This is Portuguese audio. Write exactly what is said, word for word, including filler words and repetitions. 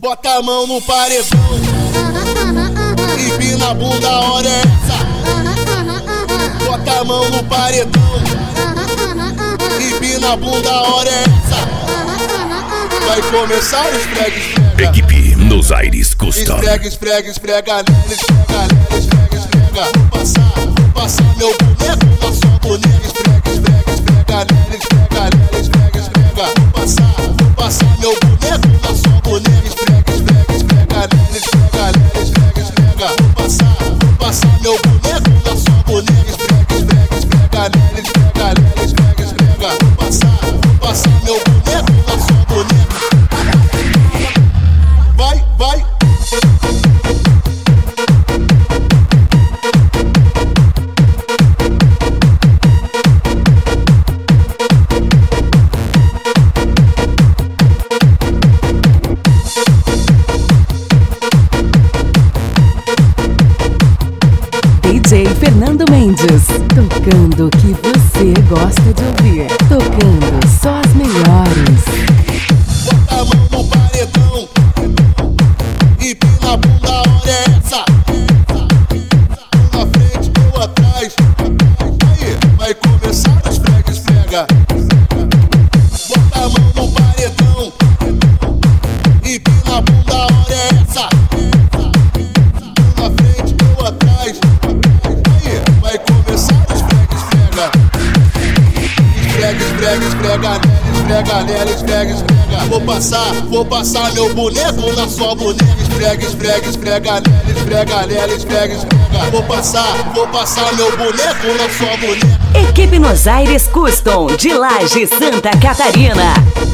Bota a mão no paredão, empina a bunda, a hora é essa. Bota a mão no paredão, empina a bunda, a hora é essa. Vai começar o esfrega, esfrega. Equipe Nos Aires Custom. Esfrega, esfrega, esfrega nela, esfrega nela, esfrega, esfrega. Vou passar, vou passar meu boneco na sua boneca. Esfrega, esfrega, esfrega nela, esfrega nela, esfrega, esfrega. Vou passar, vou passar meu boneco na sua boneca. Esfrega, esfrega, esfrega nela, esfrega nela, esfrega, esfrega. Vou passar, vou passar meu boneco na sua boneca. Esfrega, esfrega, esfrega nela, esfrega nela, esfrega, esfrega. Vou passar, vou passar meu boneco na sua boneca. Vai, vai. D J Fernando Mendes, tocando o que você gosta de ouvir, tocando só as melhores. Bota a mão no paredão, empina a bunda, a hora é essa. Um na frente, eu atrás. Aí, vai começar a esfrega, esfrega. Bota a mão no paredão, empina a bunda, a hora é essa. Um na frente, eu atrás. Aí, vai começar a esfrega, esfrega. Esfrega, esfrega, esfrega nela, esfrega nela, esfrega, esfrega. Vou passar, vou passar meu boneco na sua boneca. Esfrega, esfrega, esfrega nela, esfrega nela, esfrega, esfrega. Vou passar, vou passar meu boneco na sua boneca. Equipe Nos Aires Custom, de Laje, Santa Catarina.